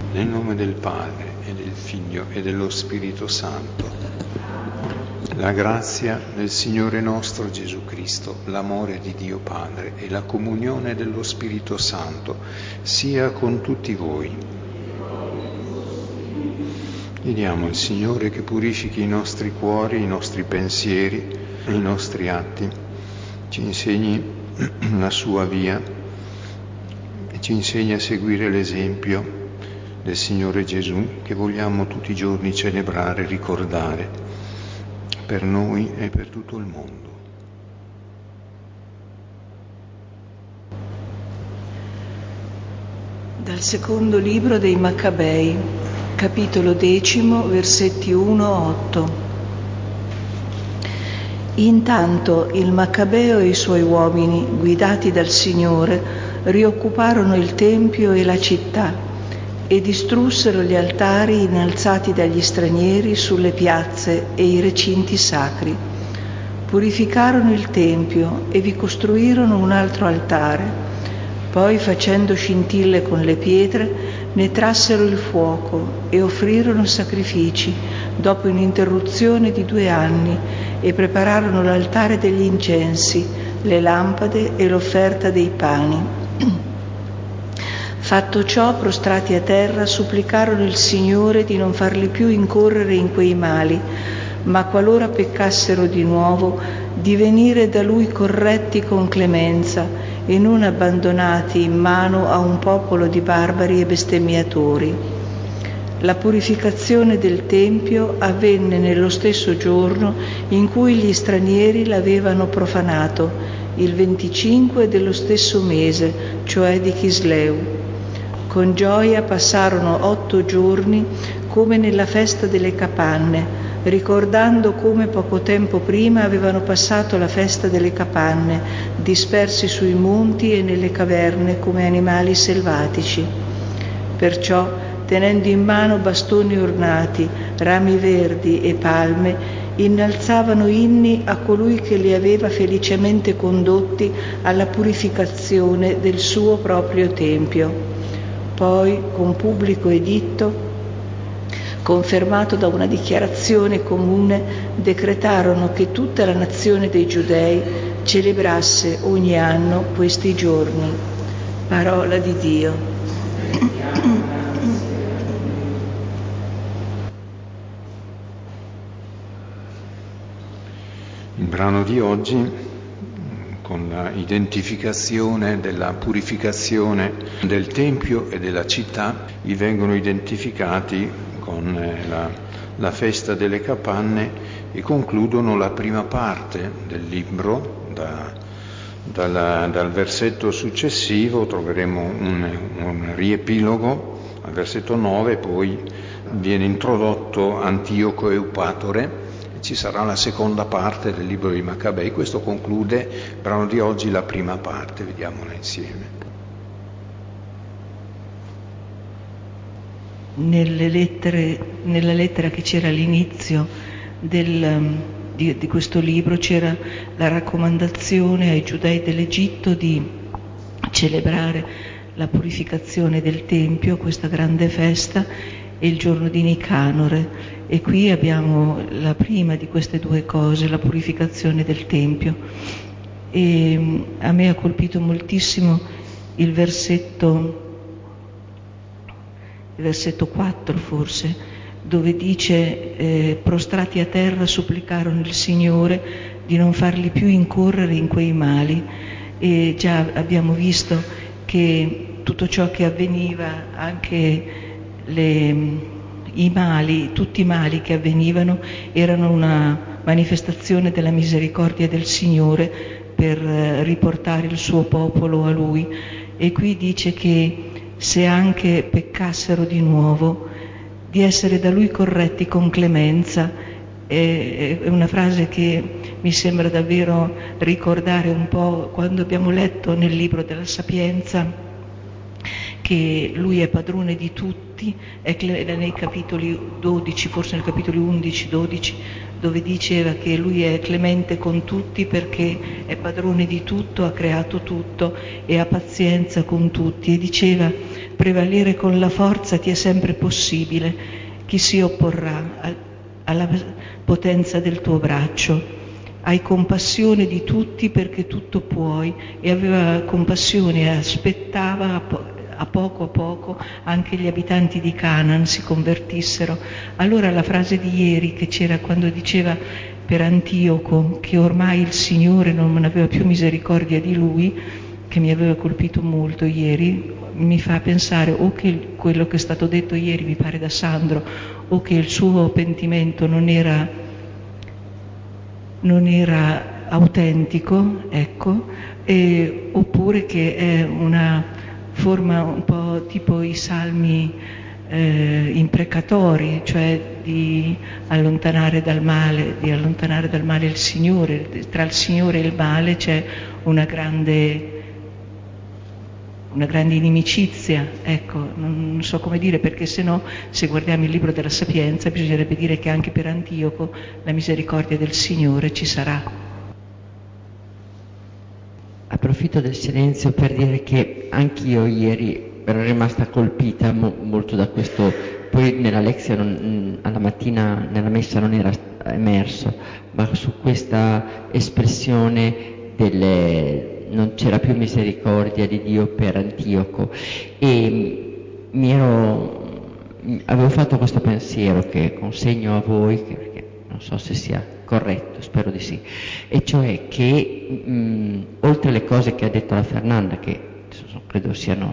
Nel nome del Padre, e del Figlio, e dello Spirito Santo. La grazia del Signore nostro Gesù Cristo, l'amore di Dio Padre e la comunione dello Spirito Santo sia con tutti voi. Chiediamo al Signore che purifichi i nostri cuori, i nostri pensieri, i nostri atti, ci insegni la sua via e ci insegni a seguire l'esempio del Signore Gesù che vogliamo tutti i giorni celebrare, ricordare per noi e per tutto il mondo. Dal secondo libro dei Maccabei, capitolo 10, versetti 1-8. Intanto il Maccabeo e i suoi uomini, guidati dal Signore, rioccuparono il Tempio e la città e distrussero gli altari innalzati dagli stranieri sulle piazze e i recinti sacri. Purificarono il Tempio e vi costruirono un altro altare. Poi, facendo scintille con le pietre, ne trassero il fuoco e offrirono sacrifici dopo un'interruzione di 2 anni e prepararono l'altare degli incensi, le lampade e l'offerta dei pani. Fatto ciò, prostrati a terra, supplicarono il Signore di non farli più incorrere in quei mali, ma qualora peccassero di nuovo, di venire da Lui corretti con clemenza e non abbandonati in mano a un popolo di barbari e bestemmiatori. La purificazione del Tempio avvenne nello stesso giorno in cui gli stranieri l'avevano profanato, il 25 dello stesso mese, cioè di Chisleu. Con gioia passarono 8 giorni come nella festa delle capanne, ricordando come poco tempo prima avevano passato la festa delle capanne, dispersi sui monti e nelle caverne come animali selvatici. Perciò, tenendo in mano bastoni ornati, rami verdi e palme, innalzavano inni a colui che li aveva felicemente condotti alla purificazione del suo proprio Tempio. Poi, con pubblico editto, confermato da una dichiarazione comune, decretarono che tutta la nazione dei Giudei celebrasse ogni anno questi giorni. Parola di Dio. Il brano di oggi, con la identificazione della purificazione del Tempio e della città, vi vengono identificati con la festa delle capanne e concludono la prima parte del libro. Dal versetto successivo troveremo un riepilogo, al versetto 9 poi viene introdotto Antioco Eupatore. Ci sarà la seconda parte del libro di Maccabei. Questo conclude il brano di oggi, la prima parte. Vediamola insieme. Nella lettera che c'era all'inizio di questo libro c'era la raccomandazione ai giudei dell'Egitto di celebrare la purificazione del Tempio, questa grande festa, e il giorno di Nicanore. E qui abbiamo la prima di queste 2 cose, la purificazione del Tempio. E a me ha colpito moltissimo il versetto 4 forse, dove dice prostrati a terra supplicarono il Signore di non farli più incorrere in quei mali. E già abbiamo visto che tutto ciò che avveniva, anche tutti i mali che avvenivano, erano una manifestazione della misericordia del Signore per riportare il suo popolo a Lui. E qui dice che se anche peccassero di nuovo, di essere da Lui corretti con clemenza. È una frase che mi sembra davvero ricordare un po' quando abbiamo letto nel libro della Sapienza che Lui è padrone di tutti, nei capitoli 12, forse nel capitolo 11-12, dove diceva che Lui è clemente con tutti perché è padrone di tutto, ha creato tutto e ha pazienza con tutti. E diceva prevalere con la forza ti è sempre possibile. Chi si opporrà alla potenza del tuo braccio? Hai compassione di tutti perché tutto puoi, e aveva compassione e aspettava a poco anche gli abitanti di Canaan si convertissero. Allora la frase di ieri che c'era quando diceva per Antioco che ormai il Signore non aveva più misericordia di lui, che mi aveva colpito molto ieri, mi fa pensare o che quello che è stato detto ieri, mi pare da Sandro, o che il suo pentimento non era autentico, ecco, oppure che è una forma un po' tipo i salmi imprecatori, cioè di allontanare dal male il Signore. Tra il Signore e il male c'è una grande inimicizia, ecco, non so come dire, perché se no, se guardiamo il libro della Sapienza, bisognerebbe dire che anche per Antioco la misericordia del Signore ci sarà. Approfitto del silenzio per dire che anch'io ieri ero rimasta colpita molto da questo, poi nella lezione alla mattina nella messa non era emerso, ma su questa espressione non c'era più misericordia di Dio per Antioco, e avevo fatto questo pensiero che consegno a voi, perché non so se sia corretto, spero di sì, e cioè che oltre alle cose che ha detto la Fernanda, che credo siano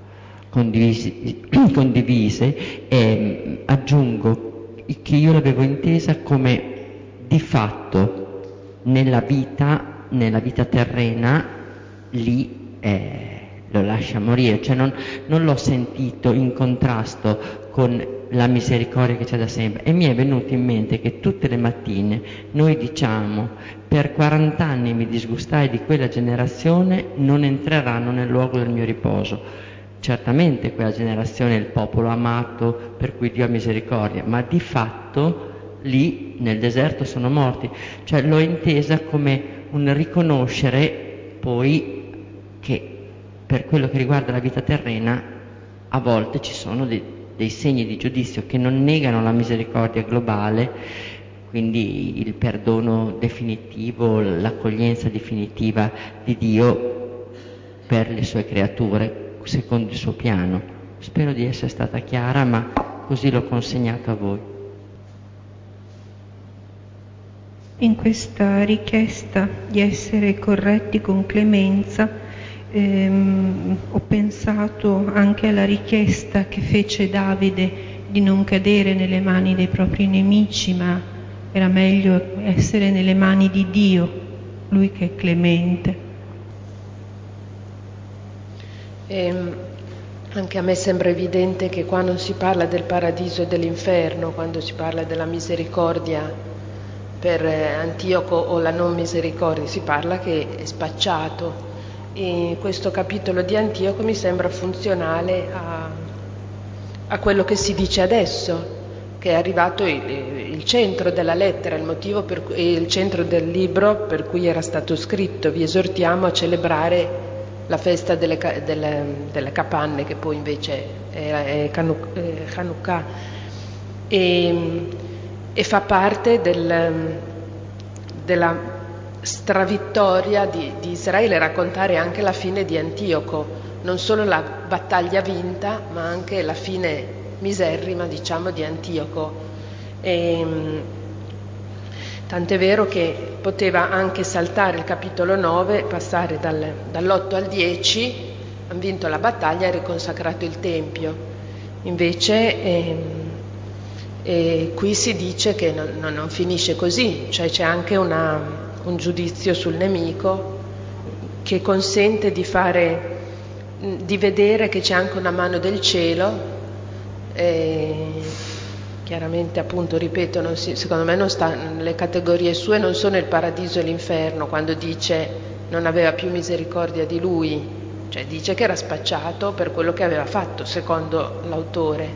condivise, aggiungo che io l'avevo intesa come di fatto nella vita terrena lì lo lascia morire, cioè non l'ho sentito in contrasto con la misericordia che c'è da sempre, e mi è venuto in mente che tutte le mattine noi diciamo: per 40 anni mi disgustai di quella generazione, non entreranno nel luogo del mio riposo. Certamente quella generazione è il popolo amato per cui Dio ha misericordia, ma di fatto lì nel deserto sono morti, cioè l'ho intesa come un riconoscere poi che per quello che riguarda la vita terrena a volte ci sono dei segni di giudizio che non negano la misericordia globale, quindi il perdono definitivo, l'accoglienza definitiva di Dio per le sue creature secondo il suo piano. Spero di essere stata chiara, ma così l'ho consegnato a voi. In questa richiesta di essere corretti con clemenza ho pensato anche alla richiesta che fece Davide di non cadere nelle mani dei propri nemici, ma era meglio essere nelle mani di Dio, Lui che è clemente. Anche a me sembra evidente che qua non si parla del paradiso e dell'inferno, quando si parla della misericordia per Antioco o la non misericordia, si parla che è spacciato. E questo capitolo di Antioco mi sembra funzionale a quello che si dice adesso, che è arrivato il centro della lettera, il motivo il centro del libro per cui era stato scritto: vi esortiamo a celebrare la festa delle capanne, che poi invece è Hanukkah, e fa parte della stravittoria di Israele raccontare anche la fine di Antioco, non solo la battaglia vinta, ma anche la fine miserrima, diciamo, di Antioco. Tant'è vero che poteva anche saltare il capitolo 9, passare dall'8 al 10, hanno vinto la battaglia e riconsacrato il Tempio. Invece qui si dice che non finisce così, cioè c'è anche un giudizio sul nemico che consente di vedere che c'è anche una mano del cielo. Chiaramente, appunto, ripeto, secondo me non sta, le categorie sue non sono il paradiso e l'inferno, quando dice non aveva più misericordia di lui, cioè dice che era spacciato per quello che aveva fatto, secondo l'autore.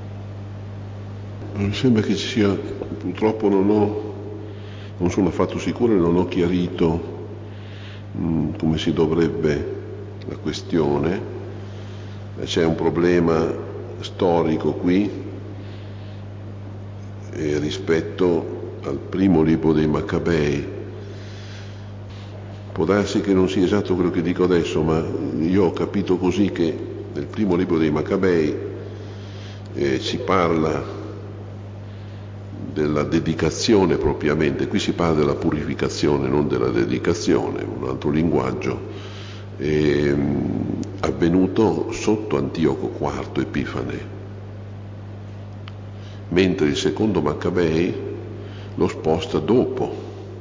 Mi sembra che ci sia, purtroppo non sono affatto sicuro e non ho chiarito come si dovrebbe la questione, c'è un problema storico qui rispetto al primo libro dei Maccabei. Può darsi che non sia esatto quello che dico adesso, ma io ho capito così che nel primo libro dei Maccabei si parla della dedicazione propriamente, qui si parla della purificazione, non della dedicazione, un altro linguaggio, avvenuto sotto Antioco IV Epifane, mentre il secondo Maccabei lo sposta dopo.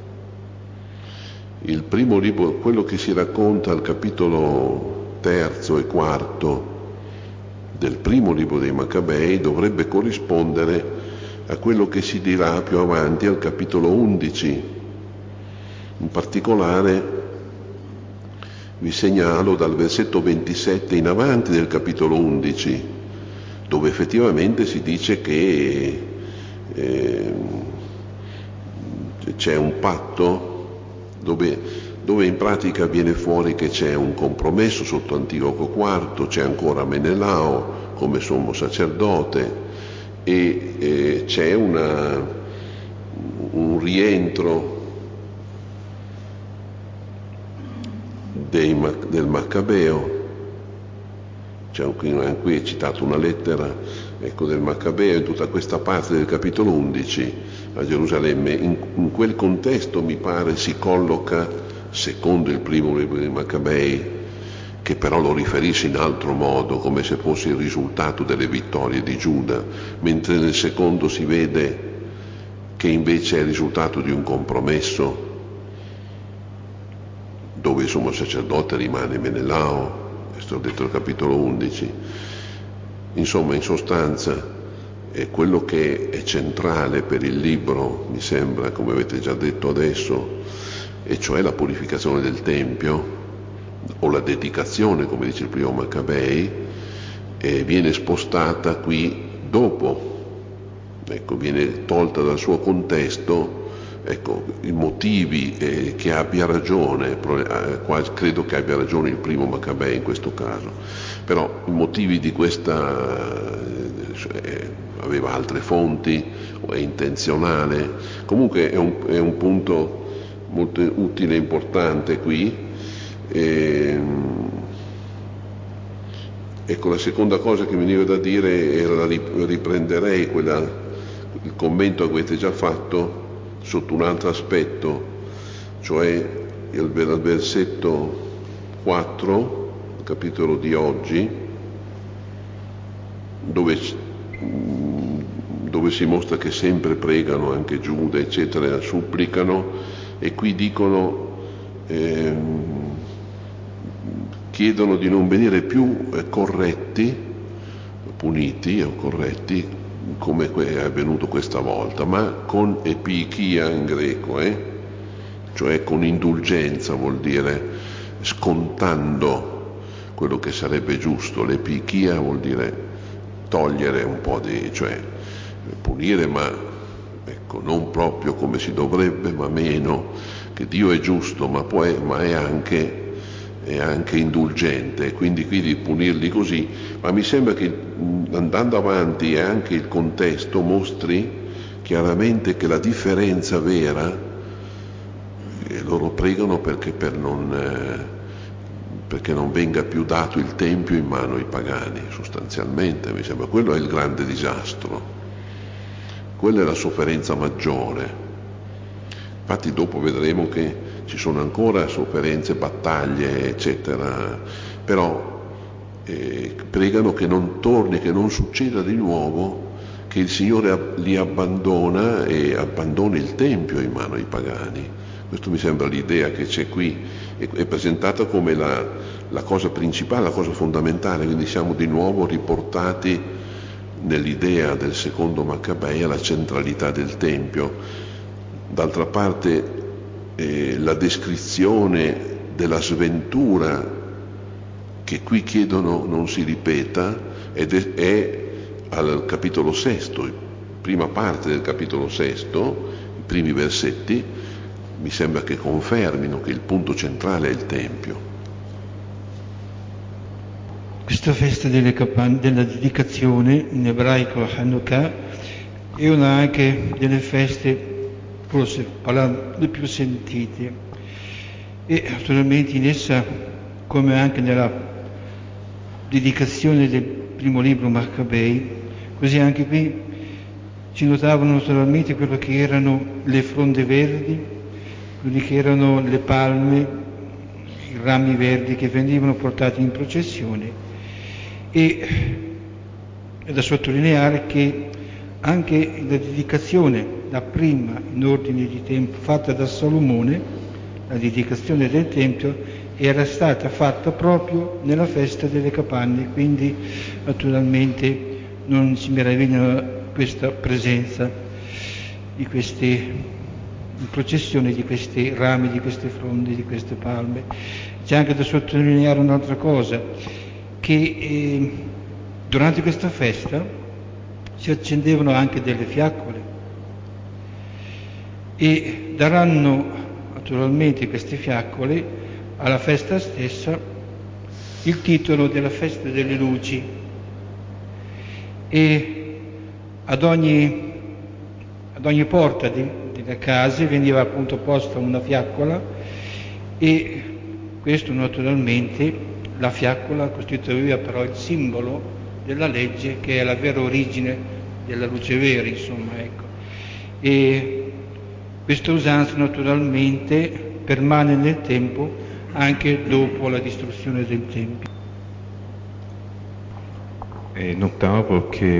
Il primo libro, quello che si racconta al capitolo 3 e 4 del primo libro dei Maccabei dovrebbe corrispondere a quello che si dirà più avanti al capitolo 11. In particolare vi segnalo dal versetto 27 in avanti del capitolo 11, dove effettivamente si dice che c'è un patto dove in pratica viene fuori che c'è un compromesso sotto Antioco IV, c'è ancora Menelao come sommo sacerdote e c'è un rientro del Maccabeo. Qui è citata una lettera del Maccabeo in tutta questa parte del capitolo 11 a Gerusalemme. In quel contesto mi pare si colloca, secondo il primo libro dei Maccabei, che però lo riferisce in altro modo, come se fosse il risultato delle vittorie di Giuda, mentre nel secondo si vede che invece è il risultato di un compromesso dove il sommo sacerdote rimane Menelao. Questo ho detto nel capitolo 11. Insomma, in sostanza, è quello che è centrale per il libro, mi sembra, come avete già detto adesso, e cioè la purificazione del Tempio, o la dedicazione, come dice il primo Maccabei, viene spostata qui dopo, viene tolta dal suo contesto. I motivi che abbia ragione, credo che abbia ragione il primo Maccabei in questo caso, però i motivi di questa aveva altre fonti o è intenzionale. Comunque è un punto molto utile e importante qui. La seconda cosa che mi veniva da dire era, riprenderei il commento che avete già fatto sotto un altro aspetto, cioè il versetto 4, il capitolo di oggi, dove si mostra che sempre pregano, anche Giuda, eccetera, supplicano, e qui dicono, chiedono di non venire più puniti o corretti, come è avvenuto questa volta, ma con epichia in greco, cioè con indulgenza, vuol dire scontando quello che sarebbe giusto. L'epichia vuol dire togliere un po' cioè punire, ma non proprio come si dovrebbe, ma meno, che Dio è giusto, ma è anche indulgente, quindi qui di punirli così. Ma mi sembra che andando avanti anche il contesto mostri chiaramente che la differenza vera, loro pregano perché non venga più dato il Tempio in mano ai pagani, sostanzialmente. Mi sembra quello è il grande disastro, quella è la sofferenza maggiore. Infatti dopo vedremo che ci sono ancora sofferenze, battaglie, eccetera, però pregano che non torni, che non succeda di nuovo, che il Signore li abbandona e abbandoni il Tempio in mano ai pagani. Questo mi sembra l'idea che c'è qui, è presentata come la cosa principale, la cosa fondamentale, quindi siamo di nuovo riportati nell'idea del secondo Maccabei alla centralità del Tempio. D'altra parte la descrizione della sventura che qui chiedono non si ripeta è al capitolo 6, prima parte del capitolo 6, i primi versetti, mi sembra che confermino che il punto centrale è il Tempio. Questa festa della dedicazione, in ebraico Hanukkah, è una anche delle feste, forse parlando, le più sentite, e naturalmente in essa, come anche nella dedicazione del primo libro Maccabei, così anche qui ci notavano naturalmente quello che erano le fronde verdi, quelli che erano le palme, i rami verdi che venivano portati in processione. E è da sottolineare che anche la dedicazione, la prima in ordine di tempo fatta da Salomone, la dedicazione del Tempio, era stata fatta proprio nella festa delle capanne, quindi naturalmente non si meraviglia questa presenza di queste in processione di questi rami, di queste fronde, di queste palme. C'è anche da sottolineare un'altra cosa, che durante questa festa si accendevano anche delle fiaccole e daranno naturalmente queste fiaccole alla festa stessa il titolo della festa delle luci, e ad ogni porta delle case veniva appunto posta una fiaccola, e questo naturalmente, la fiaccola costituiva però il simbolo della legge, che è la vera origine della luce vera, insomma, ecco. E questa usanza naturalmente permane nel tempo anche dopo la distruzione del Tempio. Notavo che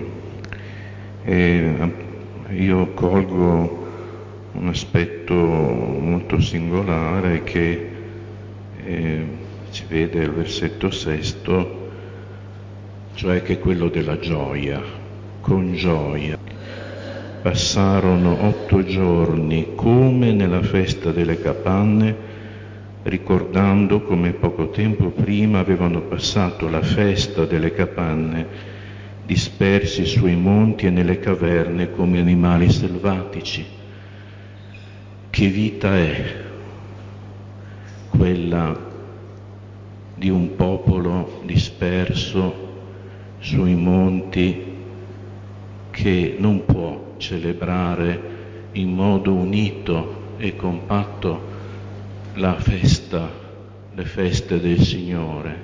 io colgo un aspetto molto singolare che si vede al versetto 6, cioè che è quello della gioia. Con gioia passarono 8 giorni come nella festa delle capanne, ricordando come poco tempo prima avevano passato la festa delle capanne, dispersi sui monti e nelle caverne come animali selvatici. Che vita è quella di un popolo disperso sui monti, che non può celebrare in modo unito e compatto le feste del Signore.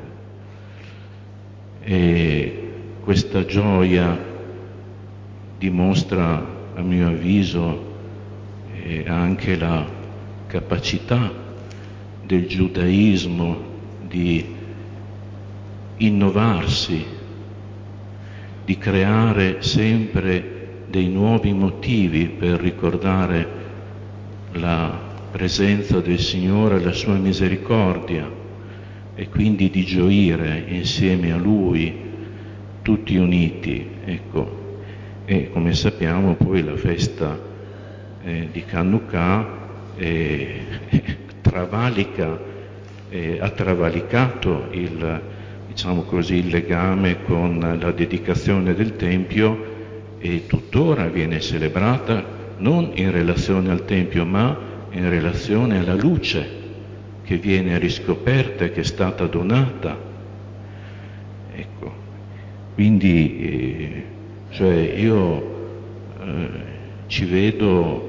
E questa gioia dimostra, a mio avviso, anche la capacità del giudaismo di innovarsi, di creare sempre dei nuovi motivi per ricordare la presenza del Signore e la sua misericordia, e quindi di gioire insieme a Lui, tutti uniti, ecco. E come sappiamo poi la festa di Hanukkah ha travalicato il legame con la dedicazione del Tempio, e tuttora viene celebrata non in relazione al Tempio, ma in relazione alla luce che viene riscoperta e che è stata donata. Ecco, quindi io ci vedo,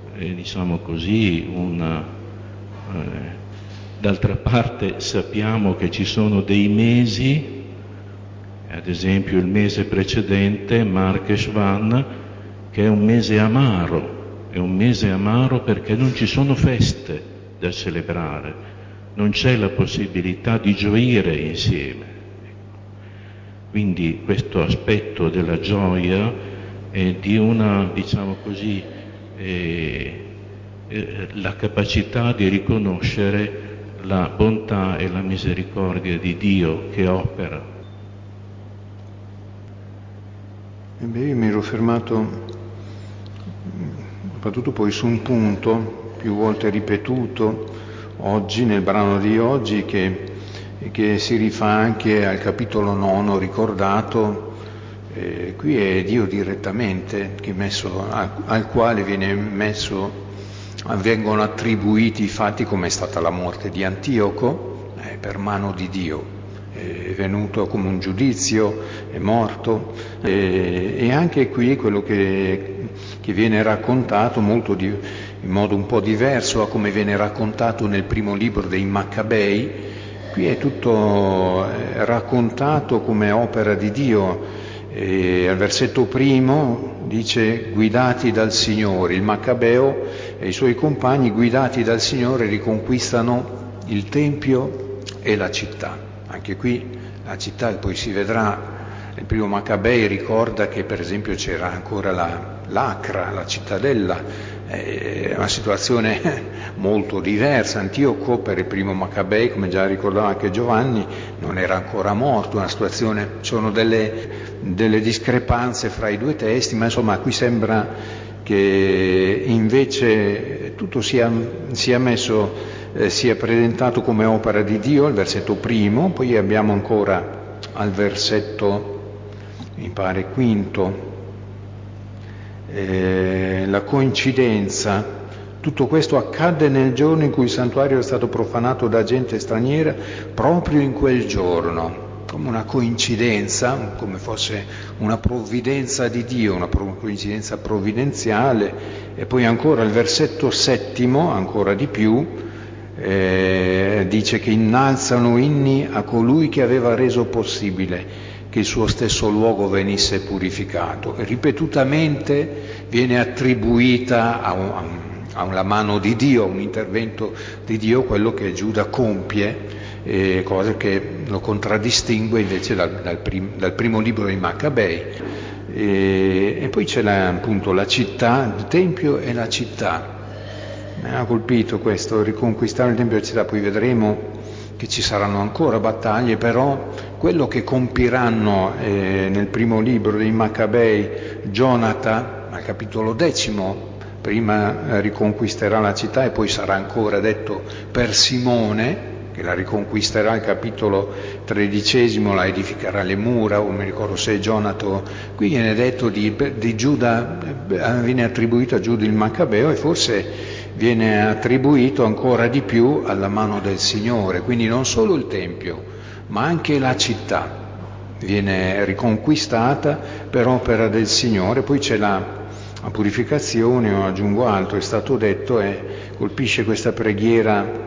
d'altra parte sappiamo che ci sono dei mesi, ad esempio il mese precedente, Marcheshvan, che è un mese amaro perché non ci sono feste da celebrare, non c'è la possibilità di gioire insieme. Quindi questo aspetto della gioia è di una, la capacità di riconoscere la bontà e la misericordia di Dio che opera. Io mi ero fermato soprattutto poi su un punto più volte ripetuto oggi, nel brano di oggi, che si rifà anche al capitolo 9 ricordato. Qui è Dio direttamente al quale vengono attribuiti i fatti, come è stata la morte di Antioco per mano di Dio, è venuto come un giudizio, è morto, e anche qui quello che viene raccontato in modo un po' diverso a come viene raccontato nel primo libro dei Maccabei. Qui è tutto raccontato come opera di Dio. Al versetto primo dice: guidati dal Signore. Il Maccabeo e i suoi compagni, guidati dal Signore, riconquistano il Tempio e la città. Anche qui la città, poi si vedrà, il primo Maccabei ricorda che per esempio c'era ancora l'Acra, la cittadella. È una situazione molto diversa. Antioco per il primo Maccabei, come già ricordava anche Giovanni, non era ancora morto. Una situazione, sono delle discrepanze fra i due testi, ma insomma qui sembra che invece tutto sia presentato come opera di Dio, al versetto primo. Poi abbiamo ancora al versetto, mi pare, quinto, la coincidenza. Tutto questo accadde nel giorno in cui il santuario è stato profanato da gente straniera, proprio in quel giorno, come una coincidenza, come fosse una provvidenza di Dio, una coincidenza provvidenziale. E poi ancora il versetto settimo, ancora di più, dice che innalzano inni a colui che aveva reso possibile che il suo stesso luogo venisse purificato. E ripetutamente viene attribuita alla mano di Dio, a un intervento di Dio, quello che Giuda compie, cosa che lo contraddistingue invece dal primo libro dei Maccabei. E poi c'è appunto la città, il Tempio e la città. Mi ha colpito questo, riconquistare il Tempio e la città. Poi vedremo che ci saranno ancora battaglie, però quello che compiranno nel primo libro dei Maccabei Gionata, al capitolo 10, prima riconquisterà la città e poi sarà ancora detto per Simone, che la riconquisterà al capitolo 13, la edificherà le mura, o mi ricordo se è Gionato. Qui viene detto di Giuda, viene attribuito a Giuda il Maccabeo, e forse viene attribuito ancora di più alla mano del Signore. Quindi non solo il Tempio, ma anche la città viene riconquistata per opera del Signore. Poi c'è la purificazione, o aggiungo altro, è stato detto, e colpisce questa preghiera,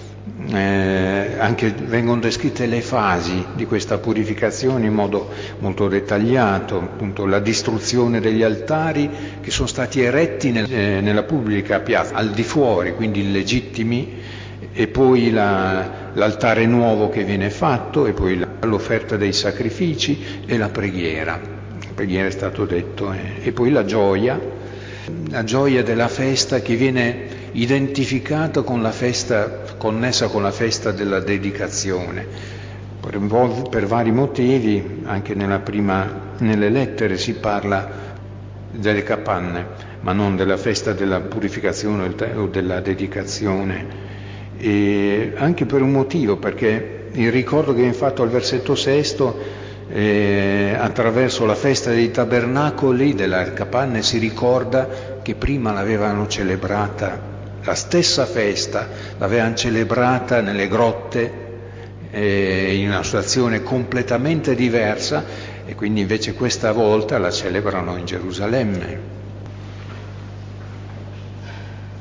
anche vengono descritte le fasi di questa purificazione in modo molto dettagliato. Appunto la distruzione degli altari che sono stati eretti nella pubblica piazza, al di fuori, quindi illegittimi, e poi l'altare nuovo che viene fatto, e poi l'offerta dei sacrifici e la preghiera. La preghiera è stato detto, e poi la gioia della festa, che viene identificata con la festa, connessa con la festa della dedicazione. Per vari motivi, anche nelle lettere si parla delle capanne, ma non della festa della purificazione o della dedicazione. E anche per un motivo, perché il ricordo che viene fatto al versetto sesto, attraverso la festa dei tabernacoli della capanne, si ricorda che prima l'avevano celebrata, la stessa festa l'avevano celebrata nelle grotte, in una situazione completamente diversa, e quindi invece questa volta la celebrano in Gerusalemme.